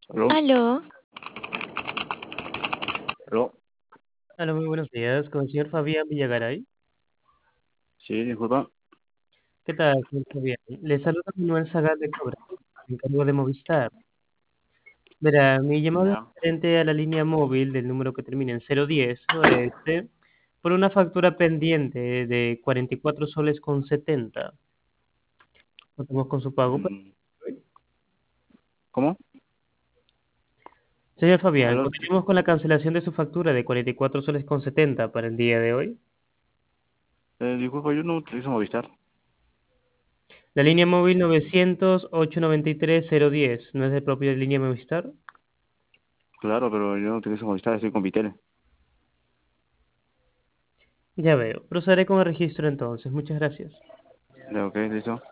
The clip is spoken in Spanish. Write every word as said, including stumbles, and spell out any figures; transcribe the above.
¿Aló? Aló, ¿Aló? Hola, muy buenos días, con el señor Fabián Villagaray. Sí, disculpa. ¿Qué tal, señor Fabián? Le saluda Manuel Zagal de Cobra, me encargo de Movistar. Verá, mi llamada es Ya. referente a la línea móvil del número que termina en cero diez oeste por una factura pendiente de cuarenta y cuatro soles con setenta. Contamos con su pago. Pues. Mm, ¿Cómo? Señor Fabián, ¿Aló? continuamos con la cancelación de su factura de cuarenta y cuatro soles con setenta para el día de hoy. Eh, disculpa, yo no utilizo Movistar. La línea móvil novecientos ocho noventa y tres cero diez, ¿no es de propia línea Movistar? Claro, pero yo no utilizo Movistar, estoy con Vitel. Ya veo. Procederé con el registro entonces. Muchas gracias. Ya, ok, listo.